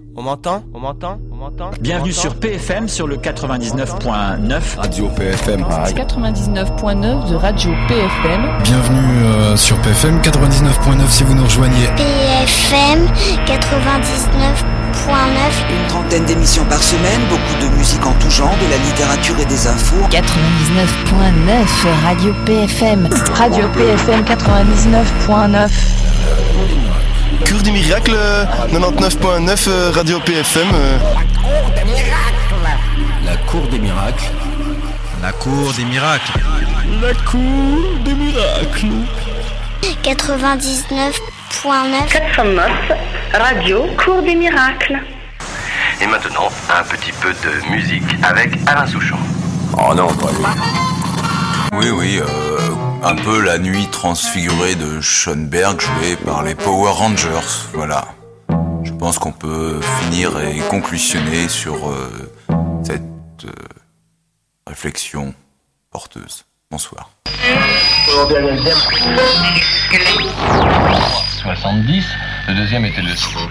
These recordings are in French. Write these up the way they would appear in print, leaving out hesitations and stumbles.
On m'entend ? Bienvenue sur PFM sur le 99.9. Radio PFM. 99.9 de Radio PFM. Bienvenue sur PFM 99.9 si vous nous rejoignez. PFM 99.9. Une trentaine d'émissions par semaine, beaucoup de musique en tout genre, de la littérature et des infos. 99.9 Radio PFM. Radio PFM 99.9. Cours des miracles, 99.9 Radio PFM. La cour des miracles. La cour des miracles. La cour des miracles. 99.9. 409 Radio Cour des miracles. Et maintenant, un petit peu de musique avec Alain Souchon. Oh non, pas lui. Oui, un peu la nuit transfigurée de Schoenberg jouée par les Power Rangers, voilà. Je pense qu'on peut finir et conclusionner sur cette réflexion porteuse. Bonsoir. 70, le deuxième était le...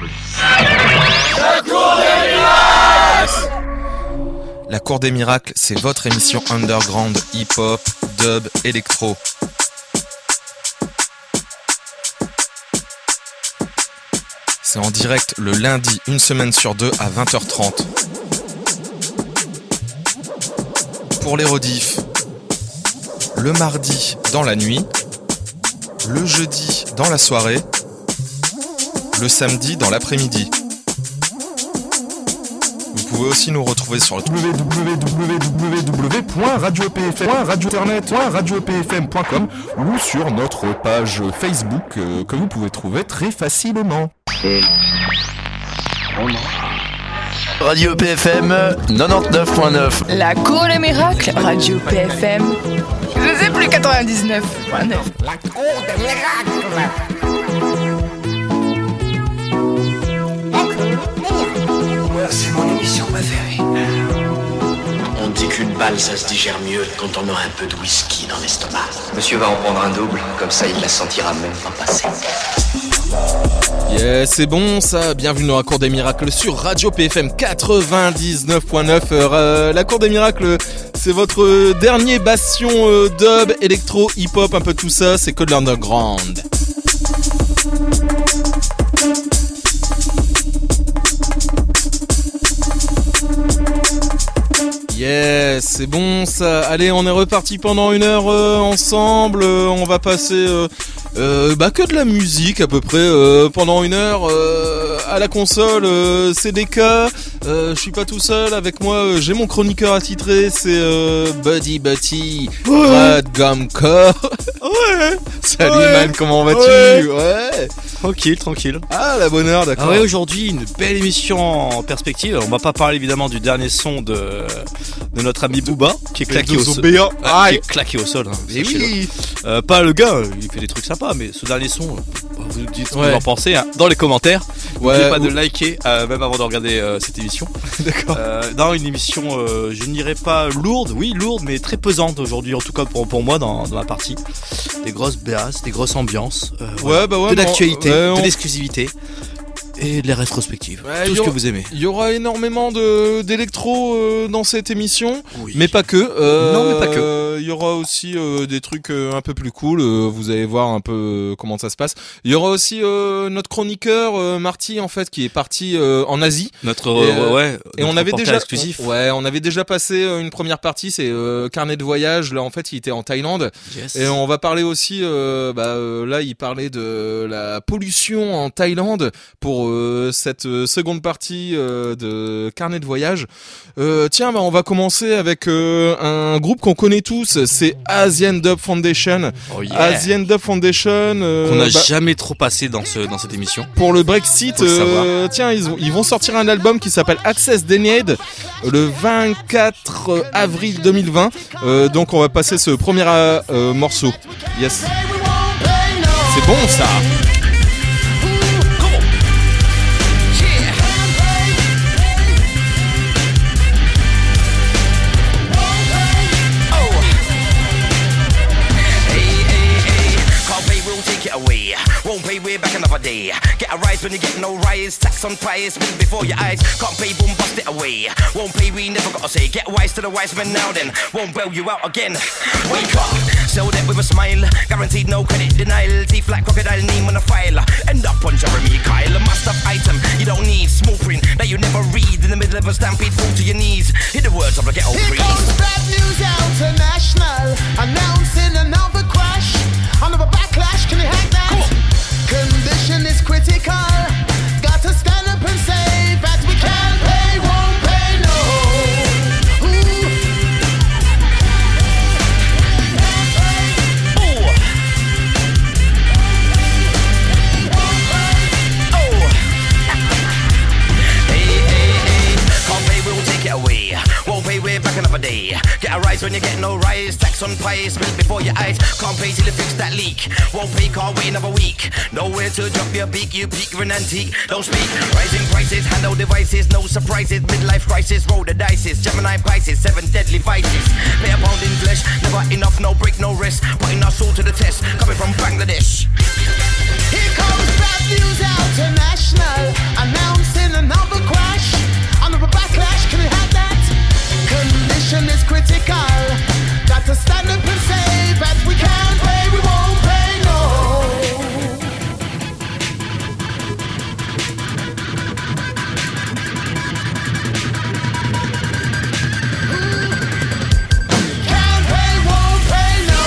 La cour des miracles, c'est votre émission underground, hip-hop, dub, électro. C'est en direct le lundi, une semaine sur deux à 20h30. Pour les rediffs, le mardi dans la nuit, le jeudi dans la soirée, le samedi dans l'après-midi. Vous pouvez aussi nous retrouver sur le www.radiopfm.com ou sur notre page Facebook que vous pouvez trouver très facilement. Radio PFM 99.9. La cour des miracles. Radio PFM. Je sais plus, 99.9. La cour des miracles. C'est mon émission préférée. On dit qu'une balle, ça se digère mieux quand on aura un peu de whisky dans l'estomac. Monsieur va en prendre un double, comme ça il la sentira même pas passer. Yeah, c'est bon ça, bienvenue dans la cour des miracles sur Radio PFM 99.9. La cour des miracles, c'est votre dernier bastion dub, électro, hip-hop, un peu tout ça, c'est que de l'underground. Yes, c'est bon ça. Allez, on est reparti pendant une heure ensemble. On va passer que de la musique à peu près pendant une heure à la console. CDK. Je suis pas tout seul. Avec moi, j'ai mon chroniqueur attitré. C'est Buddy Butty. Brad Gumcore. Ouais. Salut man, comment vas-tu? Ouais. Tranquille. Ah, la bonne heure, d'accord. Ah ouais, aujourd'hui, une belle émission en perspective. On va pas parler évidemment du dernier son de notre ami Booba, qui est claqué au sol. Qui est claqué au sol. Hein, oui. Pas le gars, il fait des trucs sympas, mais ce dernier son, vous dites ce que vous en pensez hein, dans les commentaires. N'oubliez pas de liker, même avant de regarder cette émission. D'accord. Dans une émission, je ne dirais pas lourde, mais très pesante aujourd'hui, en tout cas pour moi dans ma partie. Des grosses basses, des grosses ambiances, de l'actualité, de l'exclusivité et de la rétrospective. Tout ce que vous aimez. Il y aura énormément d'électro dans cette émission, oui. Mais pas que. Non, mais pas que. Il y aura aussi des trucs un peu plus cool. Vous allez voir un peu comment ça se passe. Il y aura aussi notre chroniqueur Marty en fait qui est parti en Asie. Notre et on avait déjà exclusif. On avait déjà passé une première partie. C'est carnet de voyage. Là en fait il était en Thaïlande. Yes. Et on va parler aussi. Là il parlait de la pollution en Thaïlande pour cette seconde partie de carnet de voyage. Tiens, on va commencer avec un groupe qu'on connaît tous, c'est Asian Dub Foundation. Oh yeah. Asian Dub Foundation qu'on n'a jamais trop passé dans cette émission. Pour le Brexit, tiens, ils vont sortir un album qui s'appelle Access Denied le 24 avril 2020. Donc on va passer ce premier morceau. Yes. C'est bon ça. Won't pay way back another day. Get a right rise when you get no rise. Tax on pies, spin before your eyes. Can't pay, boom, bust it away. Won't pay, we never gotta say. Get wise to the wise men now then. Won't bail you out again. Wake up, sell that with a smile. Guaranteed no credit denial. Teeth like crocodile, name on a file. End up on Jeremy Kyle. A must-have item you don't need. Small print that you never read. In the middle of a stampede, fall to your knees. Hear the words of the ghetto breeze. Here comes Bad News International, announcing another crash. Another backlash, can you hang that? Cool. Condition is critical. Got to stand up and say that we can't pay, won't pay, no. Away. Won't pay, we're back another day. Get a rise when you get no rise. Tax on pies, spilled before your eyes. Can't pay till you fix that leak. Won't pay, can't wait another week. Nowhere to drop your beak, you peak, you're an antique. Don't speak. Rising prices, handle devices, no surprises. Midlife crisis, roll the dices. Gemini Pisces, 7 deadly vices. Pay a pound in flesh, never enough, no break, no rest. Putting our soul to the test, coming from Bangladesh. Here comes Bad News International, announcing another crash. Another backlash, can you have that? Condition is critical. Got to stand up and say that we can't pay, we won't pay, no. Can't pay, won't pay, no.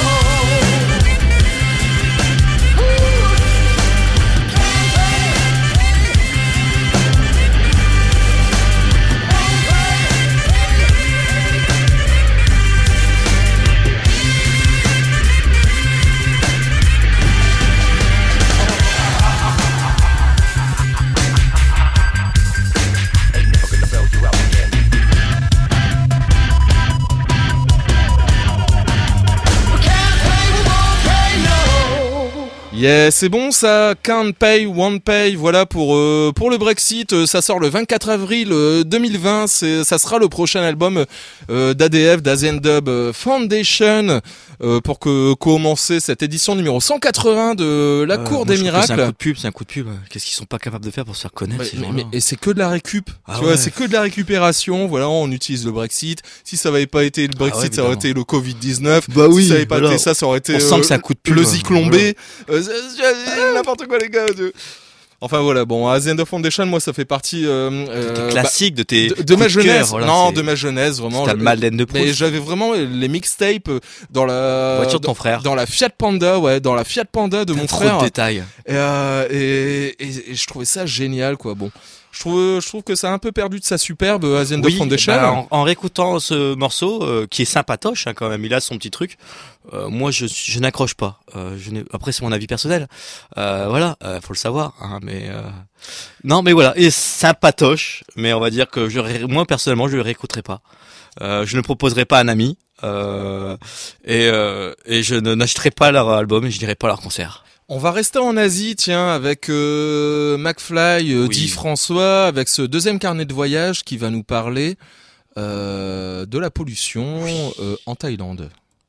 Yeah, c'est bon ça, Can't Pay, Won't Pay, voilà pour le Brexit, ça sort le 24 avril 2020, ça sera le prochain album d'ADF, d'Asian Dub Foundation, pour commencer cette édition numéro 180 de la Cour des Miracles. C'est un coup de pub, qu'est-ce qu'ils sont pas capables de faire pour se faire connaître ces gens-là. Et c'est que de la récup, tu vois, c'est que de la récupération, voilà, on utilise le Brexit, si ça avait pas été le Brexit, ça aurait été le Covid-19, bah oui, si ça avait pas été ça aurait été on sent que c'est un coup de pub, le Zyklon B, n'importe quoi les gars. Enfin voilà, bon, Asian Dub Foundation, moi ça fait partie classique de tes de ma jeunesse. Cœur, voilà, non, de ma jeunesse vraiment. T'as le Madeleine de Proust. Mais j'avais vraiment les mixtapes dans la voiture de ton frère. Dans la Fiat Panda, ouais, dans la Fiat Panda de mon frère. Trop de détails. Et je trouvais ça génial quoi. Bon. Je trouve que ça a un peu perdu de sa superbe, Asian Dub Foundation. Bah, en réécoutant ce morceau, qui est sympatoche quand même, il a son petit truc. Moi, je n'accroche pas. Après, c'est mon avis personnel. Voilà, faut le savoir. Hein, mais non, mais voilà, et sympatoche. Mais on va dire que moi personnellement, je le réécouterai pas. Je ne proposerai pas à un ami. Et je n'achèterai pas leur album et je n'irai pas à leur concert. On va rester en Asie, tiens, avec McFly, dit François, avec ce deuxième carnet de voyage qui va nous parler de la pollution en Thaïlande.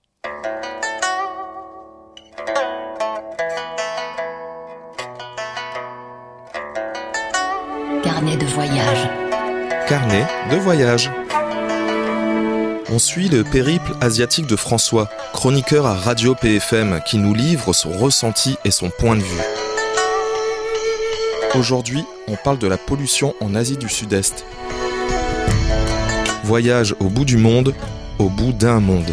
Carnet de voyage. Carnet de voyage. On suit le périple asiatique de François, chroniqueur à Radio PFM, qui nous livre son ressenti et son point de vue. Aujourd'hui, on parle de la pollution en Asie du Sud-Est. Voyage au bout du monde, au bout d'un monde.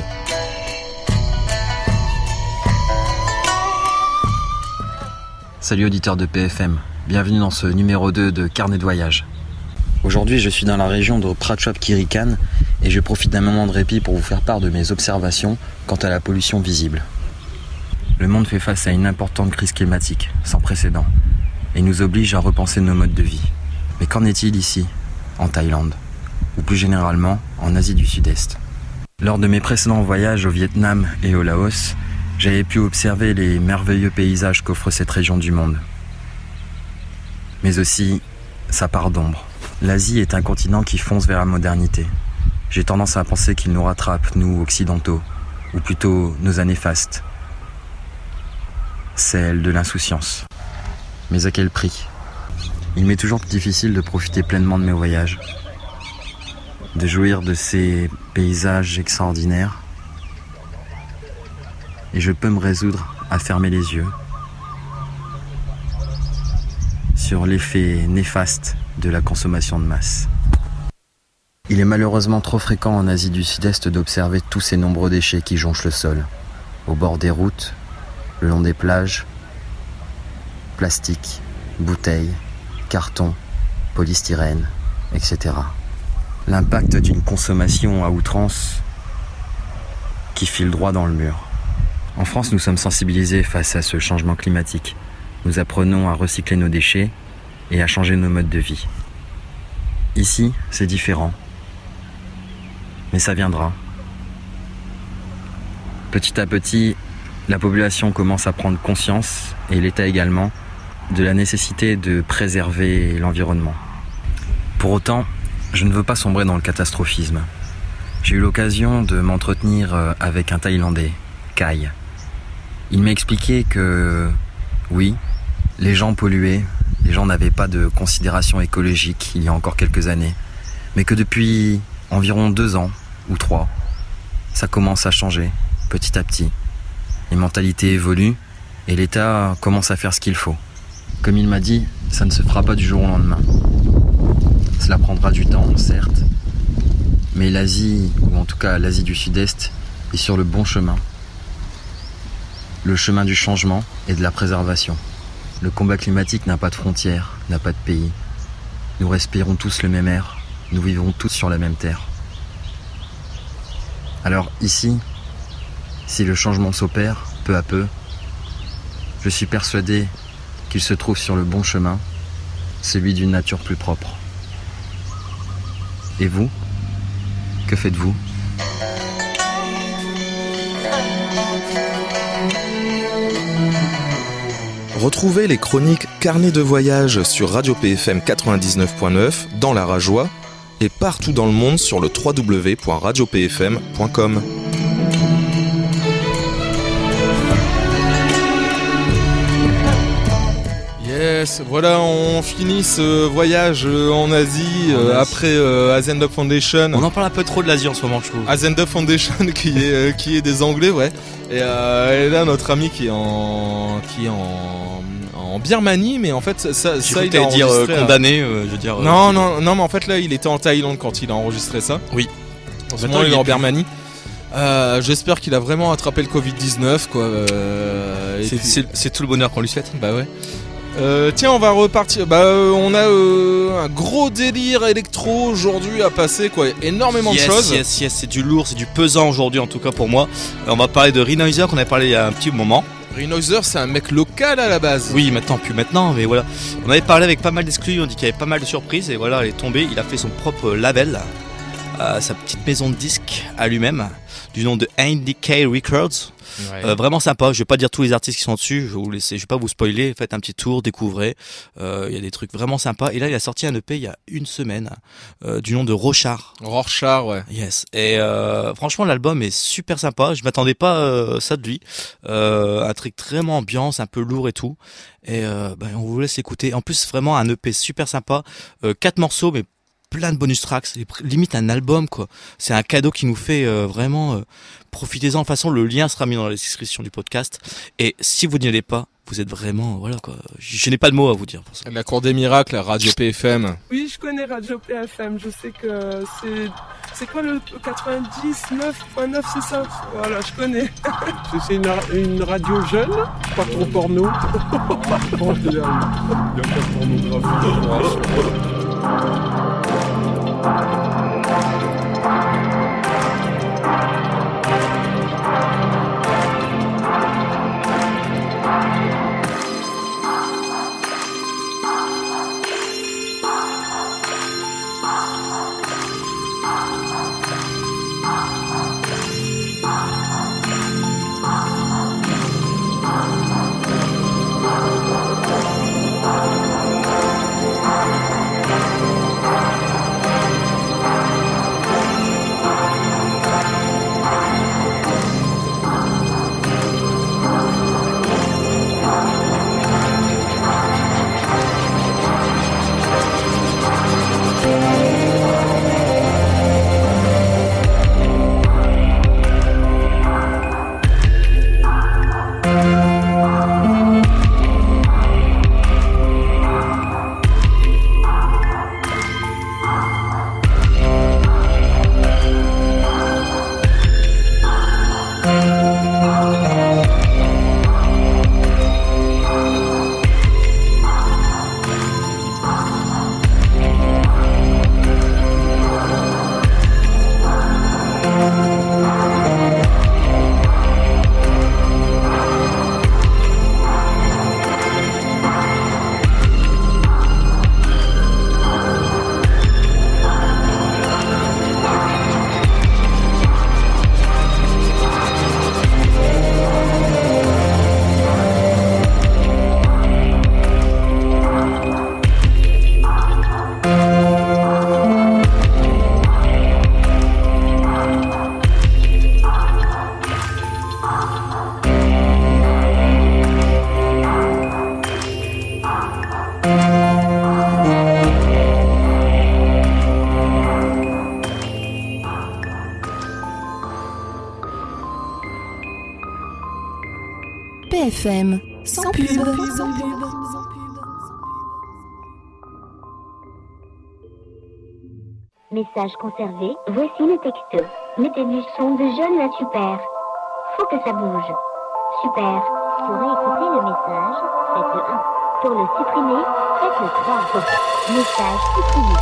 Salut auditeurs de PFM, bienvenue dans ce numéro 2 de Carnet de voyage. Aujourd'hui, je suis dans la région de Prachuap Khiri Khan et je profite d'un moment de répit pour vous faire part de mes observations quant à la pollution visible. Le monde fait face à une importante crise climatique, sans précédent, et nous oblige à repenser nos modes de vie. Mais qu'en est-il ici, en Thaïlande, ou plus généralement en Asie du Sud-Est ? Lors de mes précédents voyages au Vietnam et au Laos, j'avais pu observer les merveilleux paysages qu'offre cette région du monde. Mais aussi sa part d'ombre. L'Asie est un continent qui fonce vers la modernité. J'ai tendance à penser qu'il nous rattrape, nous, occidentaux, ou plutôt nos années fastes. Celle de l'insouciance. Mais à quel prix ? Il m'est toujours difficile de profiter pleinement de mes voyages, de jouir de ces paysages extraordinaires. Et je peux me résoudre à fermer les yeux sur l'effet néfaste de la consommation de masse. Il est malheureusement trop fréquent en Asie du Sud-Est d'observer tous ces nombreux déchets qui jonchent le sol, au bord des routes, le long des plages, plastique, bouteilles, carton, polystyrène, etc. L'impact d'une consommation à outrance qui file droit dans le mur. En France, nous sommes sensibilisés face à ce changement climatique. Nous apprenons à recycler nos déchets et à changer nos modes de vie. Ici, c'est différent. Mais ça viendra. Petit à petit, la population commence à prendre conscience, et l'État également, de la nécessité de préserver l'environnement. Pour autant, je ne veux pas sombrer dans le catastrophisme. J'ai eu l'occasion de m'entretenir avec un Thaïlandais, Kai. Il m'a expliqué que, oui, les gens polluaient, les gens n'avaient pas de considération écologique il y a encore quelques années, mais que depuis environ 2 ans ou 3, ça commence à changer, petit à petit. Les mentalités évoluent et l'État commence à faire ce qu'il faut. Comme il m'a dit, ça ne se fera pas du jour au lendemain. Cela prendra du temps, certes, mais l'Asie, ou en tout cas l'Asie du Sud-Est, est sur le bon chemin. Le chemin du changement et de la préservation. Le combat climatique n'a pas de frontières, n'a pas de pays. Nous respirons tous le même air, nous vivons tous sur la même terre. Alors ici, si le changement s'opère peu à peu, je suis persuadé qu'il se trouve sur le bon chemin, celui d'une nature plus propre. Et vous, que faites-vous ? Retrouvez les chroniques Carnet de voyage sur Radio PFM 99.9 dans la Rajoie et partout dans le monde sur le www.radiopfm.com. Yes, voilà, on finit ce voyage en Asie après Azendub Foundation. On en parle un peu trop de l'Asie en ce moment, je trouve. Azendub Foundation qui est des Anglais, ouais. Et là, notre ami qui est en Birmanie, mais en fait, ça il a enregistré. Condamné, je veux dire. Non, mais en fait là, il était en Thaïlande quand il a enregistré ça. Oui. En ce moment, il est en Birmanie. J'espère qu'il a vraiment attrapé le Covid-19, quoi. C'est tout le bonheur qu'on lui souhaite. Bah ouais. Tiens, on va repartir. On a un gros délire électro aujourd'hui à passer, quoi. Énormément de choses. Yes, c'est du lourd, c'est du pesant aujourd'hui, en tout cas pour moi. On va parler de Renoiser qu'on avait parlé il y a un petit moment. Renoiser, c'est un mec local à la base. Oui, plus maintenant, mais voilà. On avait parlé avec pas mal d'exclus, on dit qu'il y avait pas mal de surprises, et voilà, elle est tombée. Il a fait son propre label, sa petite maison de disques à lui-même, du nom de NDK Records. Ouais. Vraiment sympa, je vais pas dire tous les artistes qui sont dessus, je vais pas vous spoiler, faites un petit tour, découvrez, il y a des trucs vraiment sympas. Et là il a sorti un EP il y a 1 semaine du nom de Rorschach, ouais. Yes. Et franchement l'album est super sympa, je m'attendais pas ça de lui, un truc vraiment ambiance, un peu lourd et tout. Et on vous laisse écouter. En plus vraiment un EP super sympa, 4 morceaux mais plein de bonus tracks, limite un album, quoi. C'est un cadeau qui nous fait vraiment profitez-en. De toute façon, le lien sera mis dans la description du podcast. Et si vous n'y allez pas, vous êtes vraiment, voilà, quoi. Je n'ai pas de mots à vous dire pour ça. La Cour des Miracles, la Radio PFM. Oui, je connais Radio PFM. Je sais que c'est quoi le 99.9, c'est ça? Voilà, je connais. C'est une radio jeune, pas trop porno. Il y a pas de pornographie. PFM, sans pub. Message conservé, voici le texte. Mettez du son de Jeune la Super. Faut que ça bouge. Super. Pour écouter le message, faites le 1. Pour le supprimer, faites le 3. Message supprimé.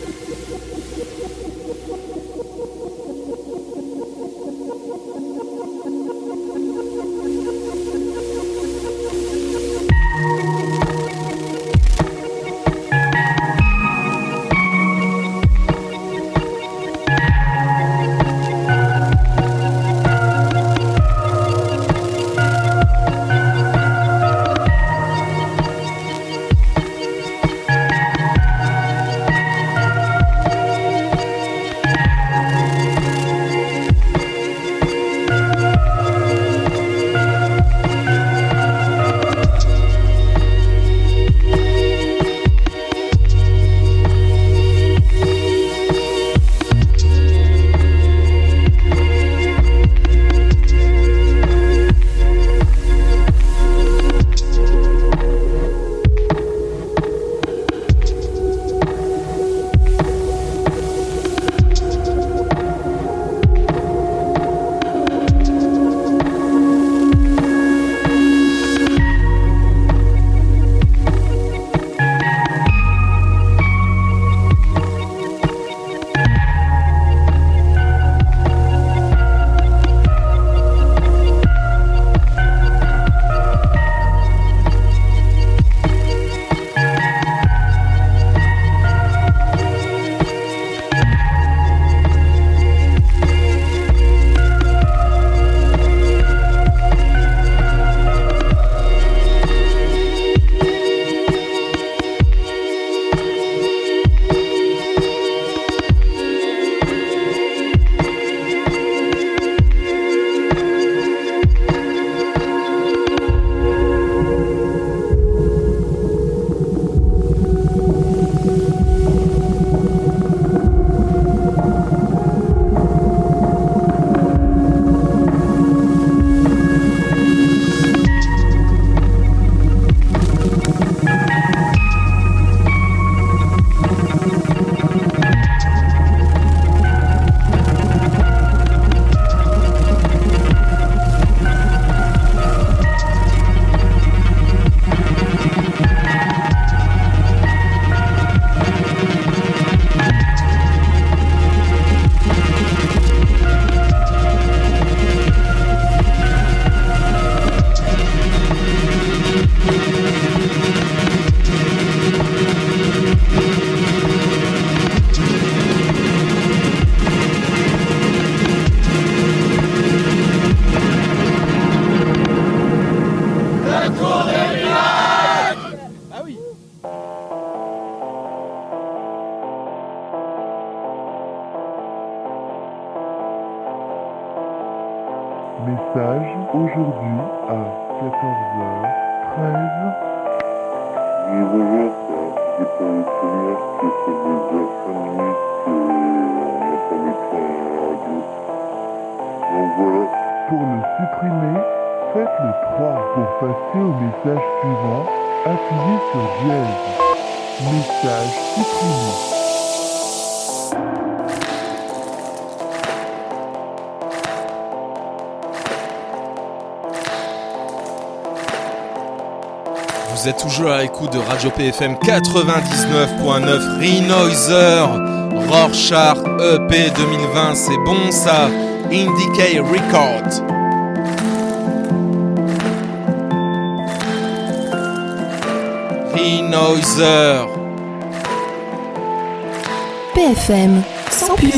Message aujourd'hui à 14h13. Oui, bonjour, c'est pour vous prévenir que ça fait déjà 5 minutes qu'on n'a pas mis de son à la radio. Donc voilà. Pour le supprimer, faites le 3. Pour passer au message suivant, appuyez sur dièse. Message supprimé. Vous êtes toujours à l'écoute de Radio PFM 99.9 Renoiser Rorschach EP 2020, c'est bon ça. Indicate Record. Renoiser PFM sans pub.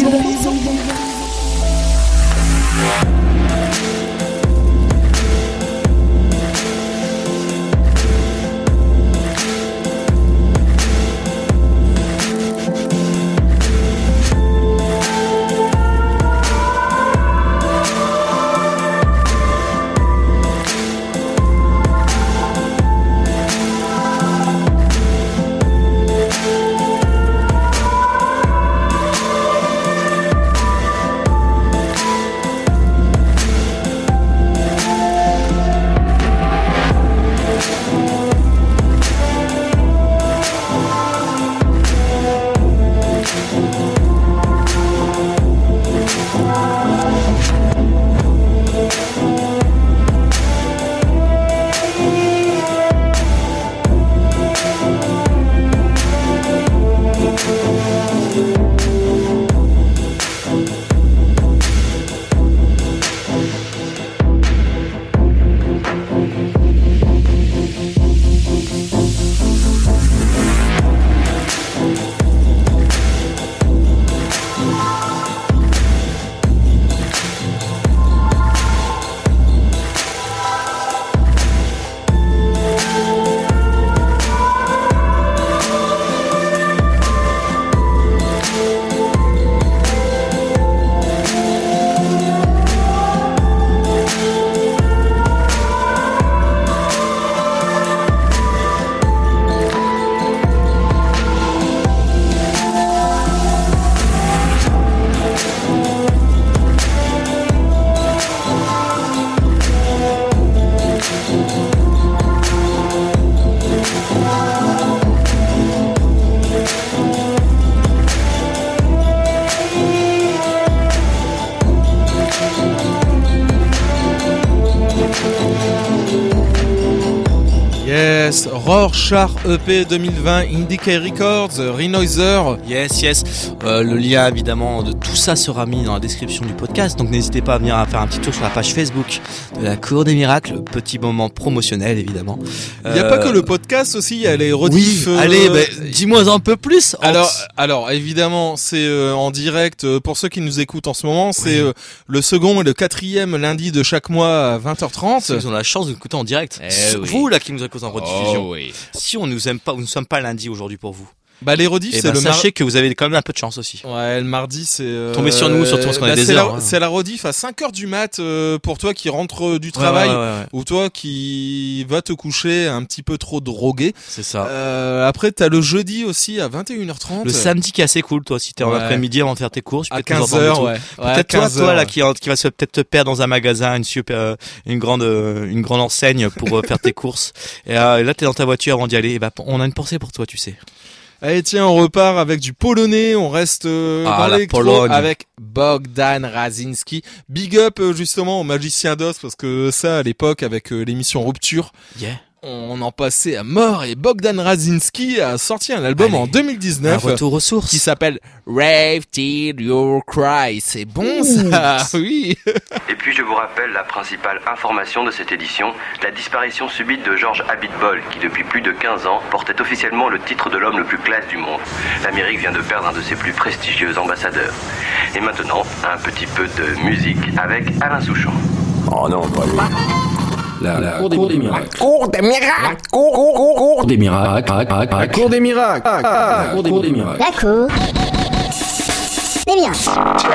Yes, Rorschach EP 2020, Indicate Records, Renoiser. Yes. Le lien évidemment de tout ça sera mis dans la description du podcast, donc n'hésitez pas à venir faire un petit tour sur la page Facebook de la Cour des Miracles, petit moment promotionnel évidemment. Il n'y a pas que le podcast aussi, il y a les rediffs. Oui, allez, dis-moi un peu plus. Alors évidemment, c'est en direct, pour ceux qui nous écoutent en ce moment, c'est le second et le quatrième lundi de chaque mois à 20h30. Ils ont la chance de nous écouter en direct. Vous là qui nous écoutez en rediffusion. Si on nous aime pas, ou nous sommes pas lundi aujourd'hui pour vous. Les rediffs, c'est le sachez que vous avez quand même un peu de chance aussi. Ouais, le mardi, c'est tombez sur nous, surtout parce qu'on a des heures. C'est la rediff à 5h du mat pour toi qui rentre du travail ou toi qui va te coucher un petit peu trop drogué. C'est ça. Après, t'as le jeudi aussi à 21h30. Le samedi qui est assez cool, toi, si t'es en après-midi avant de faire tes courses. À 15h, Peut-être toi là qui va peut-être te perdre dans un magasin, une grande enseigne pour faire tes courses. Et là, t'es dans ta voiture avant d'y aller. On a une pensée pour toi, tu sais. Allez tiens, on repart avec du polonais, on reste dans l'électro avec Bogdan Razinski. Big up justement au Magicien d'Oz parce que ça à l'époque avec l'émission Rupture, on en passait à mort et Bogdan Razinski a sorti un album en 2019. Un retour aux sources. Qui s'appelle Rave Till You Cry. C'est bon ça, oui. Et puis je vous rappelle la principale information de cette édition, la disparition subite de George Abitbol, qui depuis plus de 15 ans portait officiellement le titre de l'homme le plus classe du monde. L'Amérique vient de perdre un de ses plus prestigieux ambassadeurs. Et maintenant, un petit peu de musique avec Alain Souchon. Oh non, pas lui. La Cour des Miracles. Cour des Miracles. Cour des Miracles. La Cour des Miracles. La Cour des Miracles. La Cour des Miracles.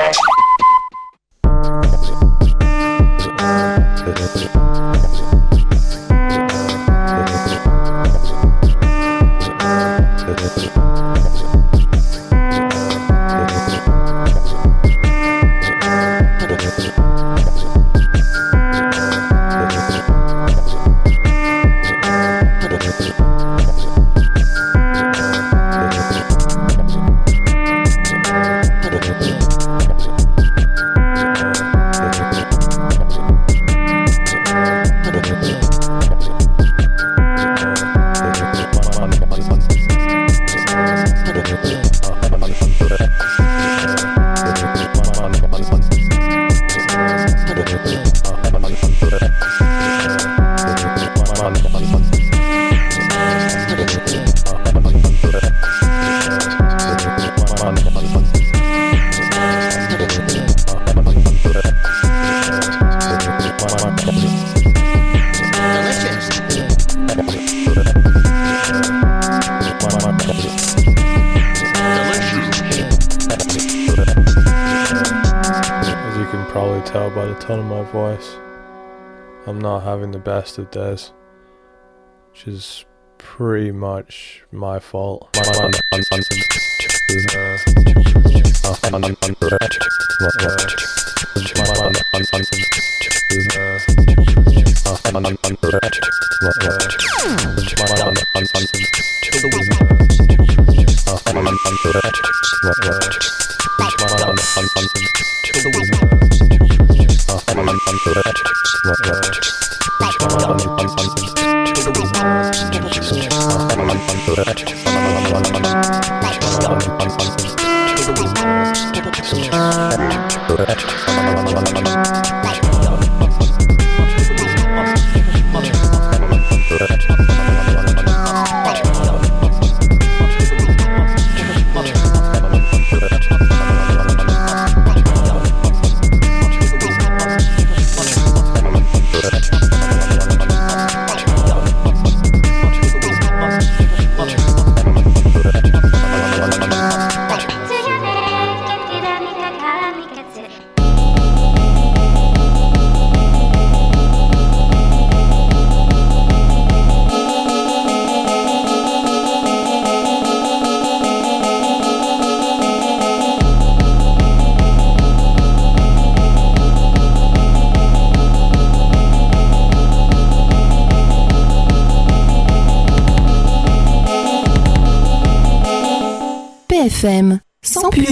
By the tone of my voice, I'm not having the best of days, which is pretty much my fault. PFM, sans pub.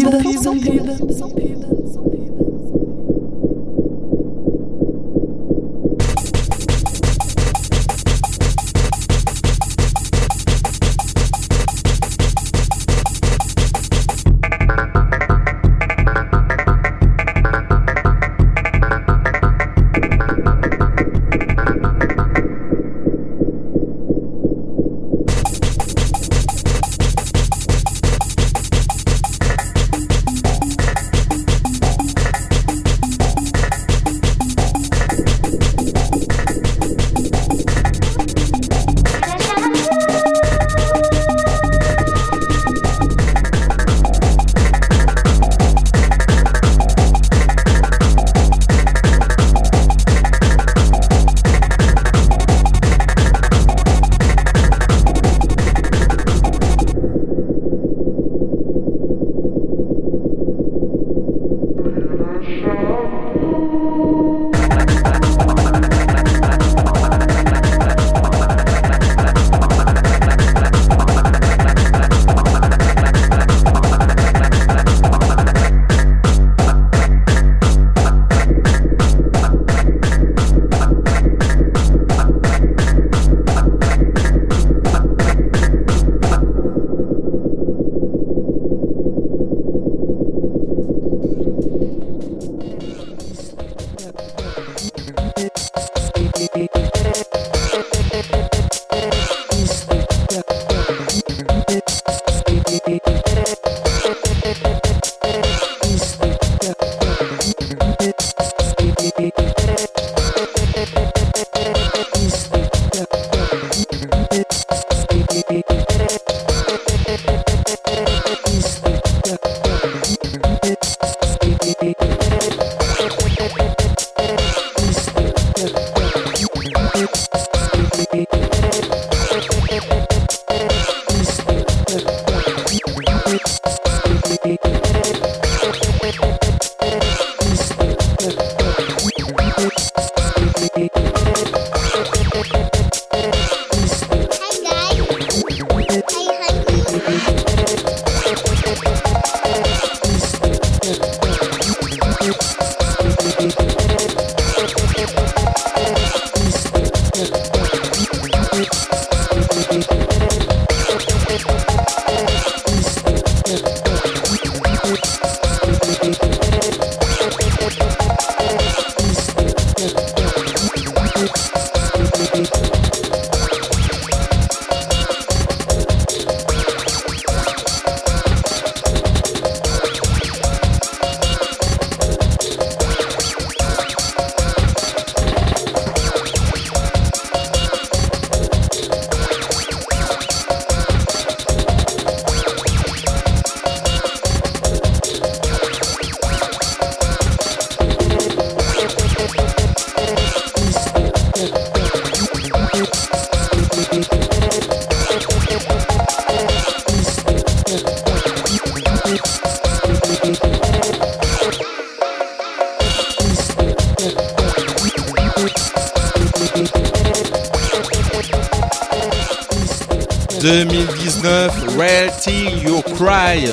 Rare Till You Cry,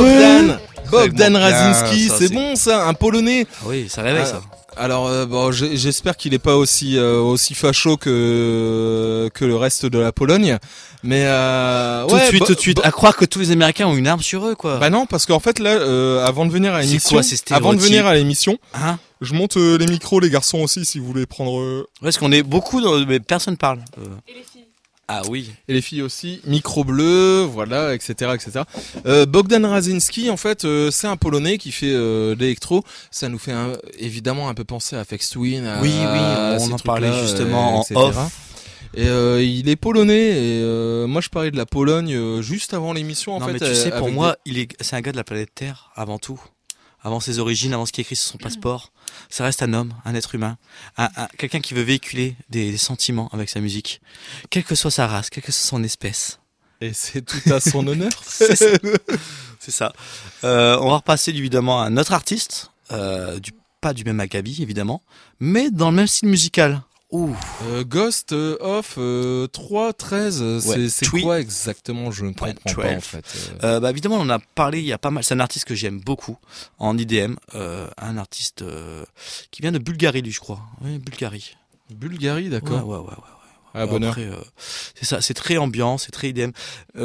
Bogdan Razinski, c'est bon ça, un Polonais. Ah oui, ça réveille ça. Alors bon, j'espère qu'il est pas aussi facho que le reste de la Pologne, mais tout de suite, à croire que tous les Américains ont une arme sur eux quoi. Bah non, parce qu'en fait là, avant de venir à l'émission, hein, je monte les micros, les garçons aussi, si vous voulez prendre. Ouais, parce qu'on est beaucoup, mais personne parle. Et les filles. Ah oui. Et les filles aussi, micro bleu, voilà, etc., etc. Bogdan Razinski, en fait, c'est un Polonais qui fait de l'électro. Ça nous fait évidemment un peu penser à Fex Twin. Oui, on en parlait justement en off. Et il est polonais. Et moi, je parlais de la Pologne juste avant l'émission. Non, mais tu sais, pour moi, c'est un gars de la planète Terre avant tout. Avant ses origines, avant ce qui est écrit sur son passeport. Ça reste un homme, un être humain, quelqu'un qui veut véhiculer des sentiments avec sa musique, quelle que soit sa race, quelle que soit son espèce. Et c'est tout à son honneur. C'est ça. On va repasser évidemment à un autre artiste, pas du même acabit évidemment, mais dans le même style musical. Ghost of 3.13, c'est quoi exactement? Je ne comprends pas en fait. Évidemment, on en a parlé, il y a pas mal. C'est un artiste que j'aime beaucoup en IDM, un artiste qui vient de Bulgarie, lui, je crois. Oui, Bulgarie. Bulgarie, d'accord. Ouais. Ah, bonheur. Après, c'est ça, c'est très ambiant, c'est très IDM,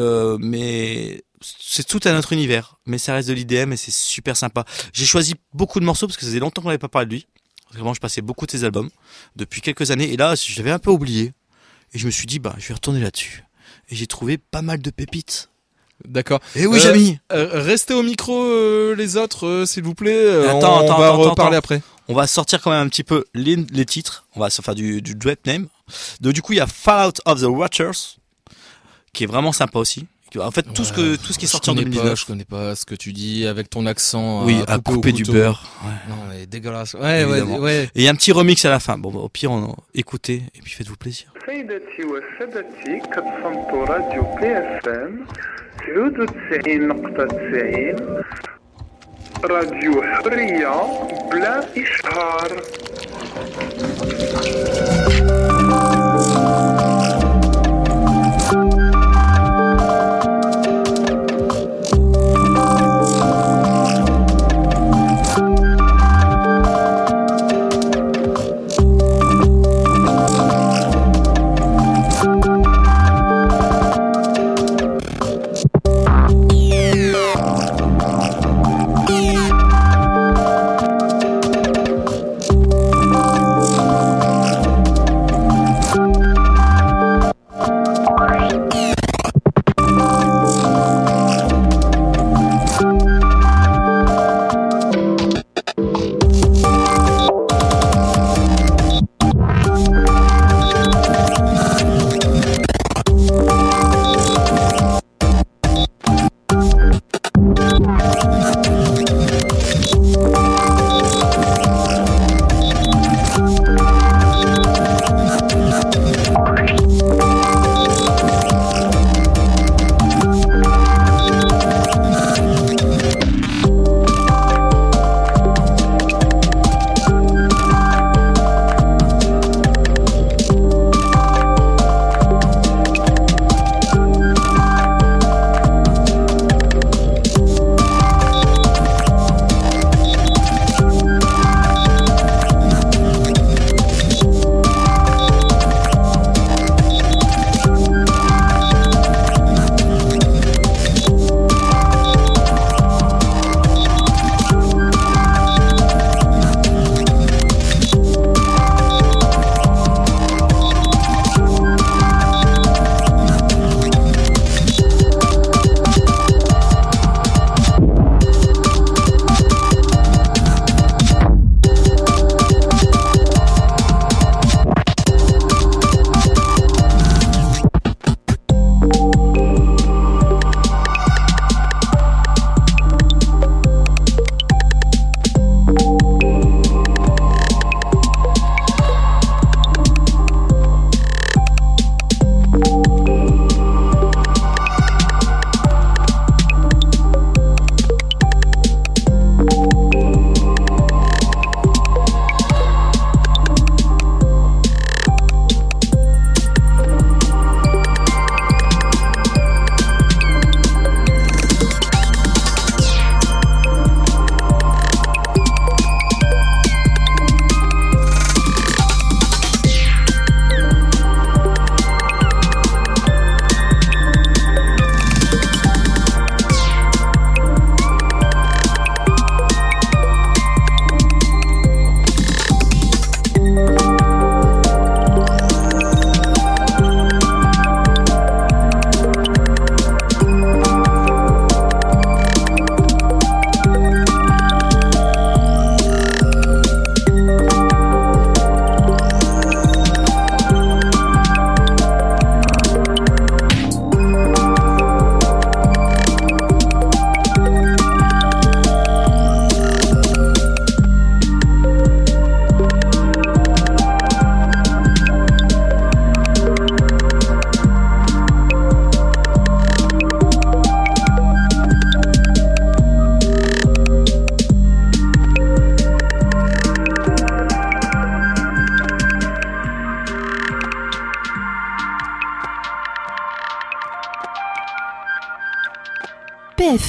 mais c'est tout un autre univers. Mais ça reste de l'IDM et c'est super sympa. J'ai choisi beaucoup de morceaux parce que ça faisait longtemps qu'on n'avait pas parlé de lui. Vraiment, je passais beaucoup de ses albums depuis quelques années et là, je l'avais un peu oublié. Et je me suis dit, je vais retourner là-dessus. Et j'ai trouvé pas mal de pépites. D'accord. Et oui, Jamy. Restez au micro, les autres, s'il vous plaît. On va reparler après. On va sortir quand même un petit peu les titres. On va se faire du drop name. Du coup, il y a Fall Out of the Watchers, qui est vraiment sympa aussi. En fait, tout ce qui est sorti en 2019. Je connais pas ce que tu dis avec ton accent. Oui, à couper du beurre. Ouais. Non, mais dégueulasse. Ouais. Et il y a un petit remix à la fin. Bon, au pire, écoutez et puis faites-vous plaisir. سيدتي وسادتي كتصنتوا راديو PFM 99.90 راديو حرية بلا إشهار.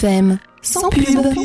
FM, sans pub.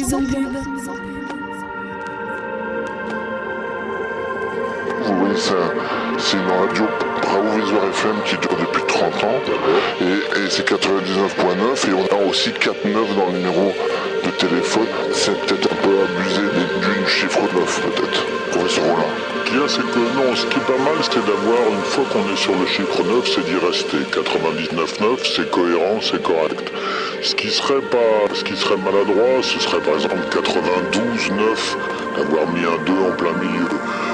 Oui, c'est une radio Bravo Visual FM qui dure depuis 30 ans et c'est 99.9 et on a aussi 4.9 dans le numéro de téléphone. C'est peut-être un peu abusé du chiffre 9 peut-être, professeur Rollin. Ce qu'il y a, c'est que non, ce qui est pas mal, c'est d'avoir, une fois qu'on est sur le chiffre 9, c'est d'y rester. 99.9, c'est cohérent, c'est correct. Ce qui serait maladroit, ce serait par exemple 92.9, d'avoir mis un 2 en plein milieu.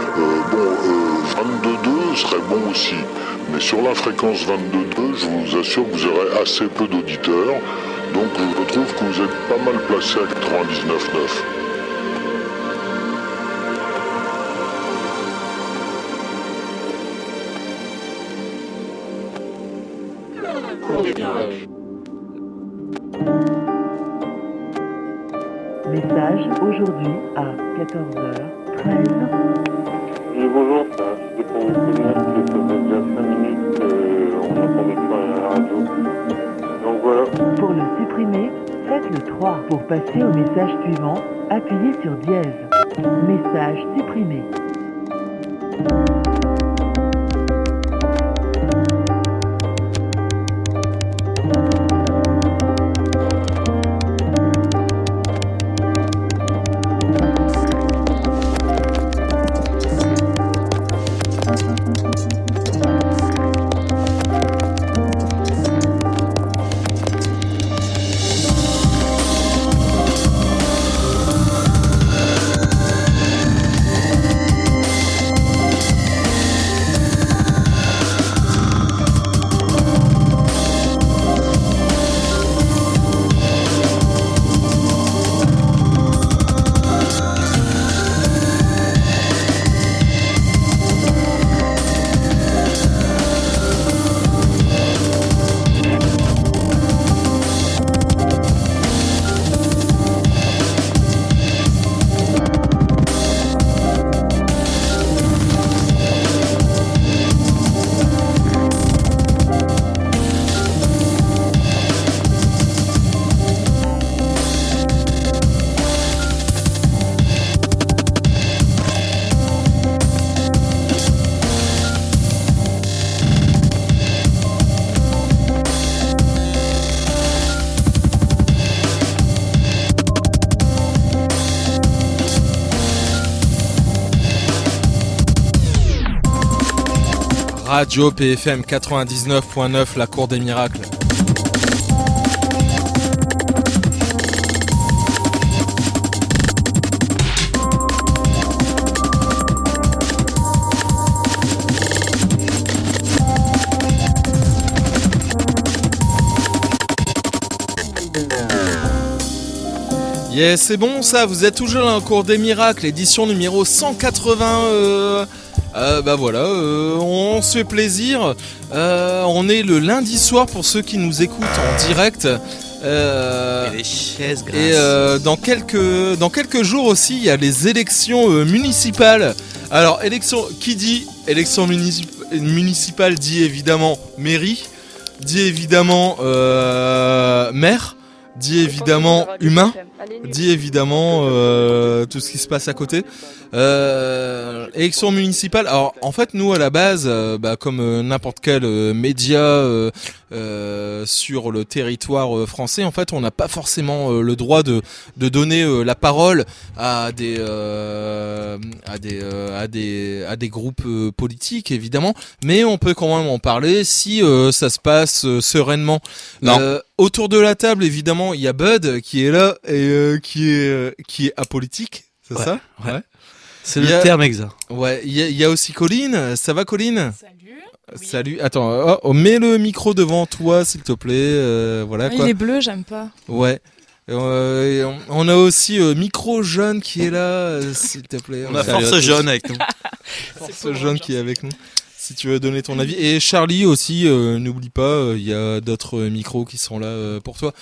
22.2 serait bon aussi, mais sur la fréquence 22.2, je vous assure que vous aurez assez peu d'auditeurs, donc je trouve que vous êtes pas mal placé à 99.9. Message aujourd'hui à 14h13. Oui, bonjour, c'est pour vous prévenir que ça fait déjà 5 minutes qu'on n'entendait plus rien à la radio. Donc voilà. Pour le supprimer, faites le 3. Pour passer au message suivant, appuyez sur dièse. Message supprimé. Radio PFM 99.9, la cour des miracles. Yes, c'est bon ça, vous êtes toujours dans la cour des miracles, édition numéro 180. Bah voilà, on se fait plaisir. On est le lundi soir pour ceux qui nous écoutent en direct. Et les chaises grasses. Et dans quelques jours aussi, il y a les élections municipales. Alors, qui dit élection municipale dit évidemment mairie, dit évidemment maire, dit évidemment humain, dit évidemment tout ce qui se passe à côté. Élection municipale. Alors en fait nous à la base, comme n'importe quel média sur le territoire français, en fait on n'a pas forcément le droit de donner la parole à des groupes politiques évidemment, mais on peut quand même en parler si ça se passe sereinement. Autour de la table évidemment il y a Bud qui est là et qui est apolitique, c'est ça? Ouais. C'est le terme exact. Ouais, il y a aussi Colline. Ça va, Colline? Salut. Oui. Salut. Attends, mets le micro devant toi, s'il te plaît. Voilà quoi. Il est bleu, j'aime pas. Ouais. On a aussi Micro Jaune qui est là, s'il te plaît. On a Force Jaune avec nous. Force Jaune qui est avec nous. Si tu veux donner ton avis. Et Charlie aussi, n'oublie pas, il y a d'autres micros qui sont là pour toi.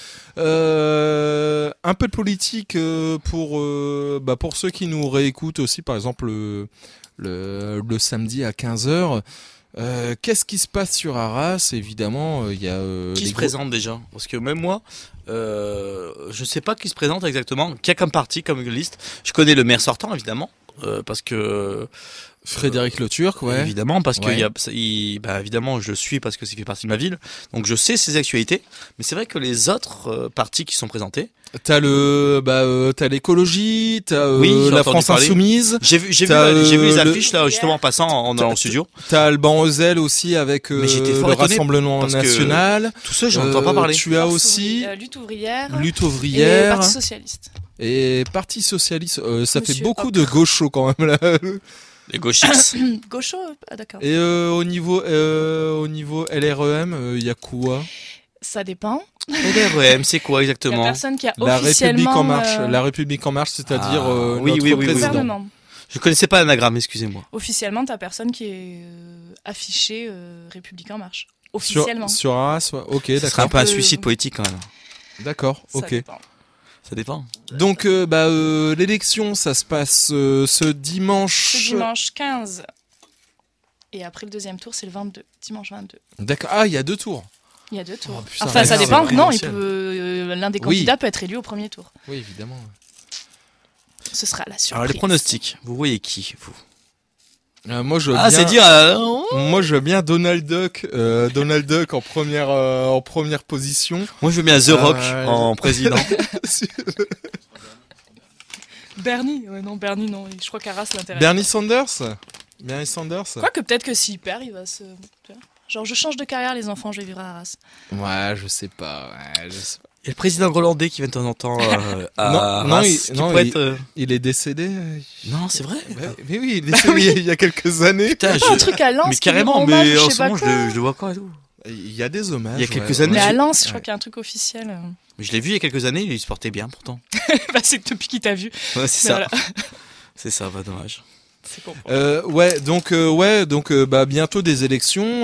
Un peu de politique pour ceux qui nous réécoutent aussi, par exemple le samedi à 15h. Qu'est-ce qui se passe sur Arras? Évidemment, il y a qui se présente déjà, parce que même moi, je sais pas qui se présente exactement, qui a comme parti, comme liste. Je connais le maire sortant évidemment, parce que Frédéric Le Turc, ouais. Évidemment, parce que évidemment, je le suis parce que ça fait partie de ma ville, donc je sais ses actualités. Mais c'est vrai que les autres partis qui sont présentés, t'as l'écologie, t'as la France Insoumise. J'ai vu les affiches là justement en passant en allant au studio. T'as Alban Ozel aussi avec le Rassemblement National. Tout ça, j'en entends pas parler. Tu as aussi Lutte ouvrière. Et Parti socialiste. Et Parti socialiste, ça fait beaucoup de gauchos quand même là. Les gauchistes. Gauchos, d'accord. Et au niveau LREM, il y a quoi? Ça dépend. LREM, c'est quoi exactement? La personne qui a officiellement... La République en marche, c'est-à-dire oui, notre président. Je connaissais pas l'anagramme, excusez-moi. Officiellement, t'as personne qui est affiché République en marche. Officiellement. Sur Arras, ok, d'accord. Ce serait un peu un suicide politique quand même. D'accord, ok. Ça dépend. Donc, l'élection, ça se passe ce dimanche... Ce dimanche 15. Et après le deuxième tour, c'est le 22. Dimanche 22. D'accord. Ah, il y a 2 tours. Il y a 2 tours. Oh, putain, enfin, ça dépend. Non, l'un des candidats peut être élu au premier tour. Oui, évidemment. Ce sera la surprise. Alors, les pronostics. Vous voyez qui, vous? Moi je veux bien Donald Duck en première position. Moi je veux bien The Rock en président. Bernie non, je crois qu'Arras l'intéresse. Bernie Sanders. Quoique peut-être que s'il perd, il va se... Genre je change de carrière les enfants, je vais vivre à Arras. Ouais, je sais pas. Il y a le président Grolandais qui vient de temps en temps à Arras. Il est décédé. Non, c'est vrai. Mais oui, il est décédé il y a quelques années. Putain, un truc à Lens. Mais carrément, mais en ce moment je le vois quand et tout. Il y a des hommages. Il y a quelques années. Mais à Lens, je crois qu'il y a un truc officiel. Mais je l'ai vu il y a quelques années, il se portait bien pourtant. C'est depuis qu'il t'a vu. Ouais, c'est ça. Voilà. C'est ça, dommage. Donc bientôt des élections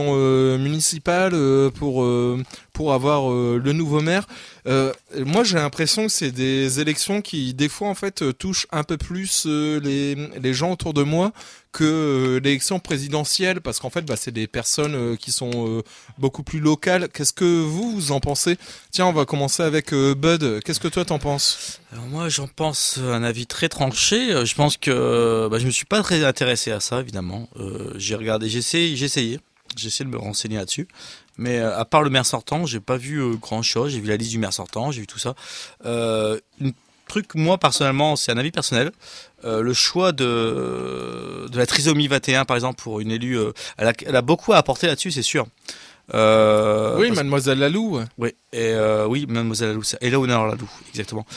municipales pour avoir le nouveau maire. Moi j'ai l'impression que c'est des élections qui des fois en fait touchent un peu plus les gens autour de moi que l'élection présidentielle, parce qu'en fait c'est des personnes qui sont beaucoup plus locales. Qu'est-ce que vous en pensez? Tiens, on va commencer avec Bud. Qu'est-ce que toi t'en penses? Alors moi j'en pense un avis très tranché. Je pense que je me suis pas très intéressé à ça évidemment. J'ai regardé, j'ai essayé de me renseigner là-dessus. Mais à part le maire sortant, j'ai pas vu grand chose. J'ai vu la liste du maire sortant, j'ai vu tout ça. Un truc, moi personnellement, c'est un avis personnel. Le choix de la trisomie 21, par exemple, pour une élue, elle a beaucoup à apporter là-dessus, c'est sûr. Oui, Mademoiselle Lalou. Oui, oui, Mademoiselle Lalou, Éléonore Lalou, exactement.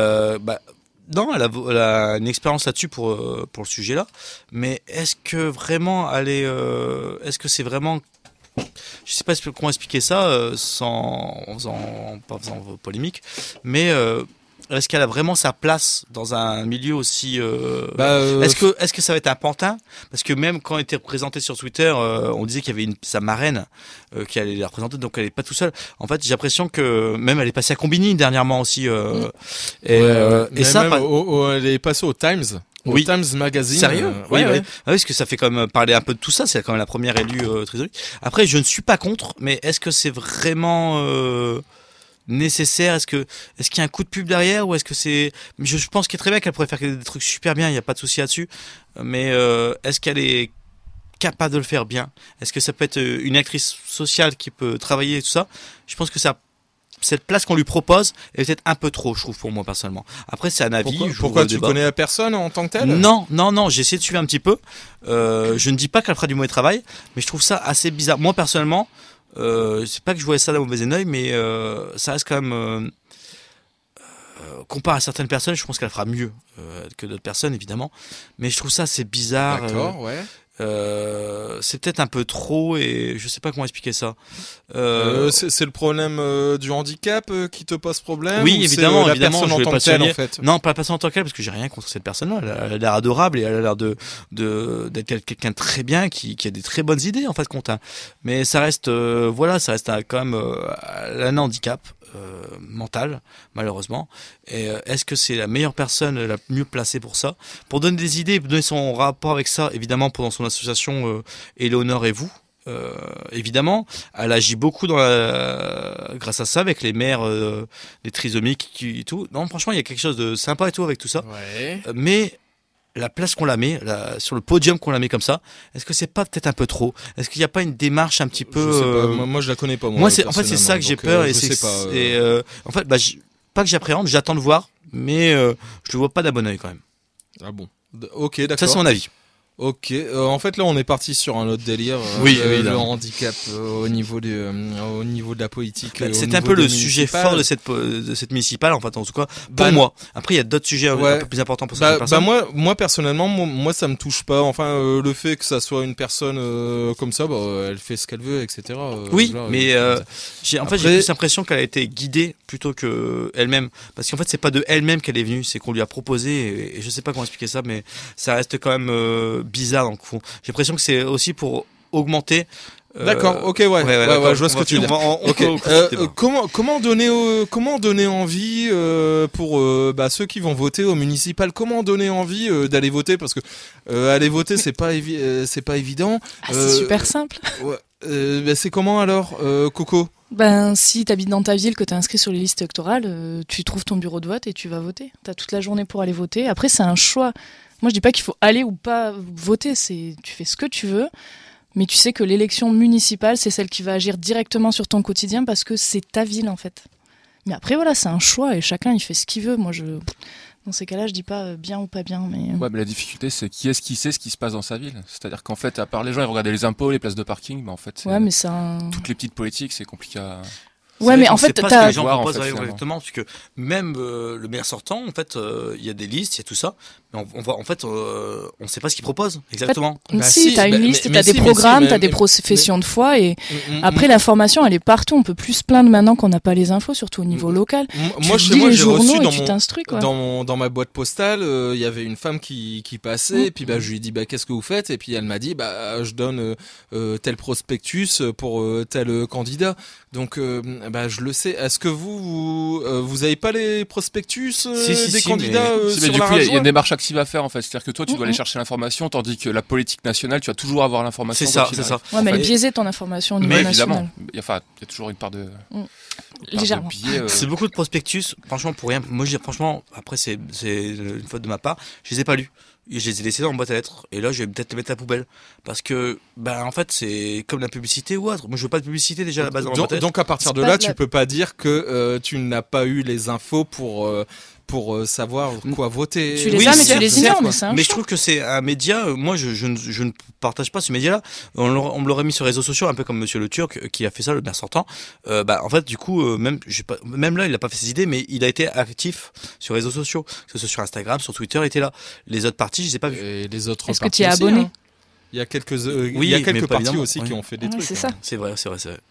Non, elle a une expérience là-dessus pour le sujet-là. Mais est-ce que vraiment est-ce que c'est vraiment, je sais pas comment expliquer ça pas faisant polémique, mais est-ce qu'elle a vraiment sa place dans un milieu aussi est-ce que ça va être un pantin? Parce que même quand elle était représentée sur Twitter, on disait qu'il y avait sa marraine qui allait la représenter, donc elle est pas tout seule. En fait, j'ai l'impression que même elle est passée à Combini dernièrement aussi. Et ça, elle est passée au Times. Oui. Times Magazine. Sérieux? Oui, parce que ça fait quand même parler un peu de tout ça. C'est quand même la première élue trésorerie. Après, je ne suis pas contre, mais est-ce que c'est vraiment nécessaire? Est-ce qu'il y a un coup de pub derrière, ou est-ce que c'est... Je pense qu'elle est très bien, qu'elle pourrait faire des trucs super bien, il n'y a pas de souci là-dessus. Mais est-ce qu'elle est capable de le faire bien? Est-ce que ça peut être une actrice sociale qui peut travailler et tout ça? Je pense que cette place qu'on lui propose est peut-être un peu trop, je trouve, pour moi personnellement. Après, c'est un avis. Pourquoi tu connais la personne en tant que telle? Non, j'ai essayé de suivre un petit peu. Je ne dis pas qu'elle fera du mauvais travail, mais je trouve ça assez bizarre. Moi personnellement, c'est pas que je voyais ça d'un mauvais œil, mais ça reste quand même comparé à certaines personnes, je pense qu'elle fera mieux que d'autres personnes évidemment, mais je trouve ça assez bizarre. D'accord, ouais. C'est peut-être un peu trop, et je sais pas comment expliquer ça. C'est le problème du handicap qui te pose problème? Oui, évidemment, la évidemment. Personne en tant que telle, en fait. Non, pas la personne en tant que telle, parce que j'ai rien contre cette personne-là. Elle a l'air adorable et elle a l'air d'être quelqu'un de très bien qui a des très bonnes idées en fait, compte. Mais ça reste, ça reste quand même un handicap. mentale, malheureusement. Et est-ce que c'est la meilleure personne la mieux placée pour ça? Pour donner des idées, donner son rapport avec ça, évidemment, pendant son association Éléonore et vous. Évidemment, elle agit beaucoup grâce à ça avec les mères des trisomiques et tout. Non, franchement, il y a quelque chose de sympa et tout avec tout ça. Ouais. Mais la place qu'on la met, sur le podium qu'on la met comme ça, est-ce que c'est pas peut-être un peu trop? Est-ce qu'il n'y a pas une démarche un petit peu? Je sais pas. Moi, je la connais pas. En fait, c'est ça que j'ai peur et c'est en fait, pas que j'appréhende, j'attends de voir, mais je le vois pas d'un bon œil quand même. Ah bon. Ok, d'accord. Ça, c'est mon avis. Ok, en fait là on est parti sur un autre délire, le handicap au niveau de la politique. C'est un peu le sujet fort de cette municipale en fait, en tout cas pour moi. Après il y a d'autres sujets un peu plus importants pour certaines personnes. Moi personnellement, moi ça me touche pas. Enfin le fait que ça soit une personne comme ça, elle fait ce qu'elle veut, etc. Oui, mais j'ai plus l'impression qu'elle a été guidée plutôt que elle-même, parce qu'en fait c'est pas de elle-même qu'elle est venue, c'est qu'on lui a proposé et je sais pas comment expliquer ça, mais ça reste quand même bizarre dans le fond. J'ai l'impression que c'est aussi pour augmenter. D'accord, ok, ouais, je vois ce que tu veux dire. Comment donner envie pour ceux qui vont voter au municipal, comment donner envie d'aller voter, parce que aller voter c'est pas évident. C'est super simple. C'est comment alors, Coco? Si t'habites dans ta ville, que t'es inscrit sur les listes électorales, tu trouves ton bureau de vote et tu vas voter. T'as toute la journée pour aller voter. Après, c'est un choix. Moi, je dis pas qu'il faut aller ou pas voter. Tu fais ce que tu veux, mais tu sais que l'élection municipale, c'est celle qui va agir directement sur ton quotidien parce que c'est ta ville, en fait. Mais après, voilà, c'est un choix et chacun, il fait ce qu'il veut. Moi, dans ces cas-là, je dis pas bien ou pas bien, mais... Ouais, mais la difficulté, c'est qui est-ce qui sait ce qui se passe dans sa ville. C'est-à-dire qu'en fait, à part les gens, ils regardaient les impôts, les places de parking, mais en fait, mais toutes les petites politiques, c'est compliqué à... Ouais, mais en fait, pas ce que les gens proposent exactement, parce que même le maire sortant, en fait, il y a des listes, il y a tout ça, mais on sait pas ce qu'il propose exactement. En fait, t'as une liste, t'as des programmes, t'as des professions de foi, et après l'information, elle est partout. On peut plus se plaindre maintenant qu'on n'a pas les infos, surtout au niveau local. Moi, chez moi, j'ai reçu dans ma boîte postale, il y avait une femme qui passait, et puis je lui ai dit qu'est-ce que vous faites, et puis elle m'a dit je donne tel prospectus pour tel candidat. Donc je le sais. Est-ce que vous avez pas les prospectus des candidats sur la radio? Il y a une démarche active à faire en fait. C'est-à-dire que toi tu dois aller chercher l'information, tandis que la politique nationale, tu vas toujours avoir l'information. C'est ça. Ouais, mais elle est biaisée ton information au niveau national. Il y a toujours une part de légèrement. C'est beaucoup de prospectus. Franchement, pour rien. Moi, franchement, après c'est une faute de ma part. Je les ai pas lus. Je les ai laissés dans ma boîte à lettres et là je vais peut-être les mettre à la poubelle parce que en fait c'est comme la publicité ou autre. Moi je veux pas de publicité déjà à la base dans ma boîte à lettres. Donc à partir de là tu peux pas dire que tu n'as pas eu les infos pour savoir quoi voter. Tu les as, mais tu les ignores, mais c'est un choix. Je trouve que c'est un média, moi je ne partage pas ce média-là. On me l'aurait mis sur les réseaux sociaux, un peu comme Monsieur le Turc qui a fait ça, le maire sortant. En fait, du coup, même là, il a pas fait ses idées, mais il a été actif sur les réseaux sociaux. Que ce soit sur Instagram, sur Twitter, il était là. Les autres parties, je les ai pas vus. Et les autres Est-ce que tu es abonné? Il y a quelques parties aussi qui ont fait des trucs. C'est ça. C'est vrai.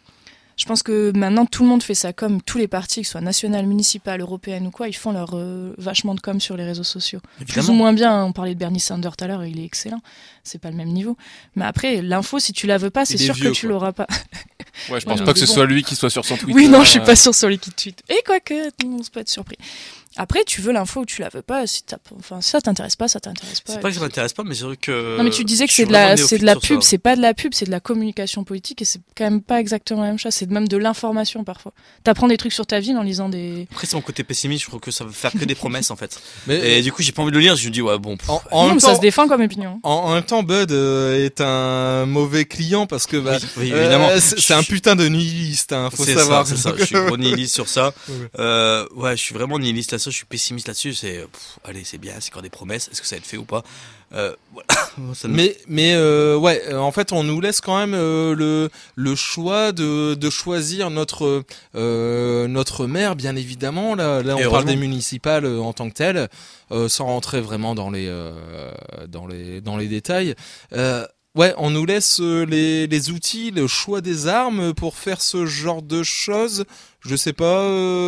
Je pense que maintenant tout le monde fait ça, comme tous les partis, que ce soit national, municipal, européenne ou quoi, ils font leur vachement de com sur les réseaux sociaux. Évidemment. Plus ou moins bien, on parlait de Bernie Sanders tout à l'heure, il est excellent, c'est pas le même niveau. Mais après, l'info, si tu la veux pas, c'est sûr que tu l'auras pas. Ouais, je pense pas que ce soit lui qui soit sur son Twitter. Oui, non, je suis pas sûre sur lui qui tweet. Et quoique, on se peut être surpris. Après, tu veux l'info ou tu la veux pas. Si ça t'intéresse pas, ça t'intéresse pas. C'est pas que ça m'intéresse pas, mais c'est vrai que. Non, mais tu disais que c'est de la pub. C'est pas de la pub, c'est de la communication politique et c'est quand même pas exactement la même chose. C'est même de l'information parfois. T'apprends des trucs sur ta ville en lisant des. Après, c'est mon côté pessimiste. Je trouve que ça va faire que des promesses en fait. Et du coup, j'ai pas envie de le lire. Je me dis En même temps, ça se défend comme opinion. En même temps, Bud est un mauvais client parce que oui, évidemment. C'est un putain de nihiliste. Faut savoir. C'est ça. Je suis gros nihiliste sur ça. Je suis vraiment nihiliste là-dessus. Je suis pessimiste là-dessus. Allez, c'est bien, c'est encore des promesses. Est-ce que ça va être fait ou pas? En fait, on nous laisse quand même le choix de choisir notre maire, bien évidemment. Là, on parle des municipales en tant que telles, sans rentrer vraiment dans les détails. Ouais, on nous laisse les outils, le choix des armes pour faire ce genre de choses. Je sais pas,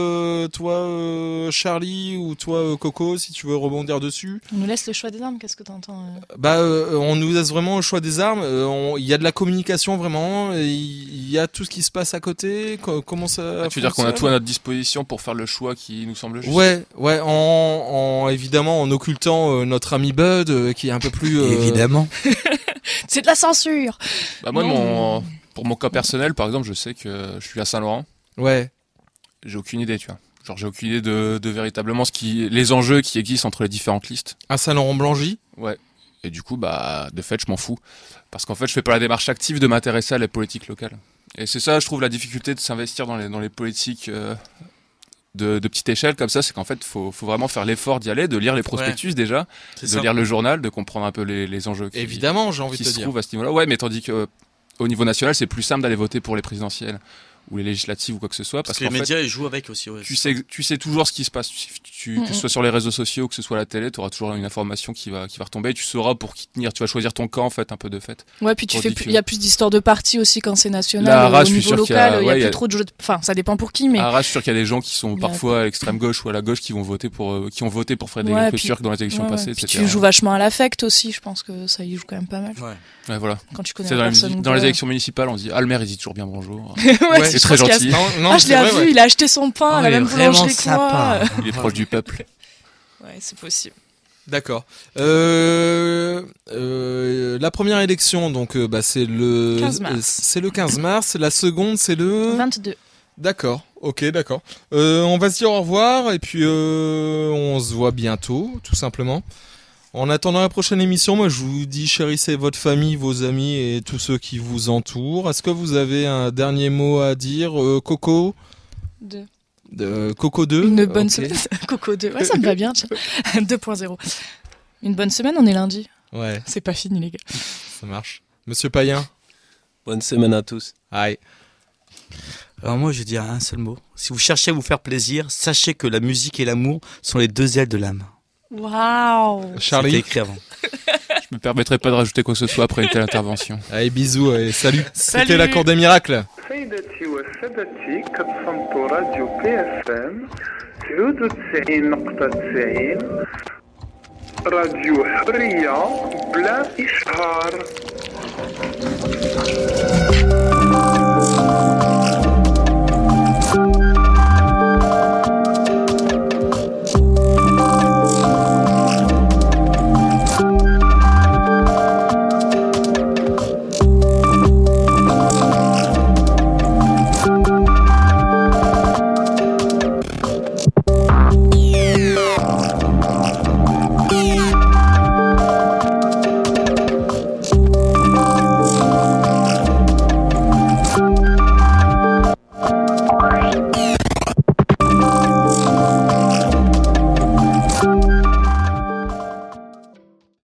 toi Charlie ou toi Coco, si tu veux rebondir dessus. On nous laisse le choix des armes, qu'est-ce que t'entends On nous laisse vraiment le choix des armes. Il y a de la communication vraiment. Il y a tout ce qui se passe à côté. Comment ça tu veux dire qu'on a tout à notre disposition pour faire le choix qui nous semble juste. Ouais, évidemment en occultant notre ami Bud qui est un peu plus. Évidemment. C'est de la censure. Moi, pour mon cas personnel, par exemple, je sais que je suis à Saint-Laurent. Ouais. J'ai aucune idée, tu vois. Genre, j'ai aucune idée de véritablement les enjeux qui existent entre les différentes listes. À Saint-Laurent-Blangy ? Ouais. Et du coup, de fait, je m'en fous. Parce qu'en fait, je fais pas la démarche active de m'intéresser à la politique locale. Et c'est ça, je trouve, la difficulté de s'investir dans les politiques de petite échelle comme ça, c'est qu'en fait, faut vraiment faire l'effort d'y aller, de lire les prospectus déjà, lire le journal, de comprendre un peu les enjeux qui se trouvent à ce niveau-là. Ouais, mais tandis que au niveau national, c'est plus simple d'aller voter pour les présidentielles ou les législatives ou quoi que ce soit, parce que les médias ils jouent avec aussi. Ouais, tu sais toujours ce qui se passe. Que ce soit sur les réseaux sociaux ou que ce soit à la télé, tu auras toujours une information qui va retomber. Et tu sauras pour qui tenir. Tu vas choisir ton camp en fait, un peu de fait. Ouais, puis il y a plus d'histoires de partis aussi quand c'est national. Au niveau local, il y a plus trop de jeux. Enfin, ça dépend pour qui, mais. À Arras, je suis sûr qu'il y a des gens qui sont parfois à l'extrême gauche ou à la gauche qui vont voter qui ont voté pour Frédéric Leclerc dans les élections passées. Puis tu joues vachement à l'affect aussi. Je pense que ça y joue quand même pas mal. Ouais, voilà. Quand tu connais la personne. Dans les élections municipales, on se dit, le maire, il dit toujours bien bonjour. Ouais, c'est très gentil. Je l'ai vu, il a acheté son pain à la même boulangerie que moi. Il est proche du peuple. Ouais, c'est possible. D'accord. La première élection, donc, c'est le 15 mars. C'est le 15 mars. La seconde, c'est le 22. D'accord. Ok, d'accord. On va se dire au revoir et puis on se voit bientôt, tout simplement. En attendant la prochaine émission, moi je vous dis chérissez votre famille, vos amis et tous ceux qui vous entourent. Est-ce que vous avez un dernier mot à dire, Coco ? Coco 2. Une bonne semaine. Coco 2. Ouais, ça me va bien. 2.0. Une bonne semaine, on est lundi. Ouais. C'est pas fini, les gars. Ça marche. Monsieur Payen. Bonne semaine à tous. Aïe. Alors moi, je dis un seul mot. Si vous cherchez à vous faire plaisir, sachez que la musique et l'amour sont les deux ailes de l'âme. Waouh. Charlie. C'était écrit avant. Je me permettrai pas de rajouter quoi que ce soit après une telle intervention. Allez, bisous et salut. C'était la Cour des miracles. سيداتي وسادتي كتصنتوا راديو PFM 92.9 راديو حرية بلا إشهار.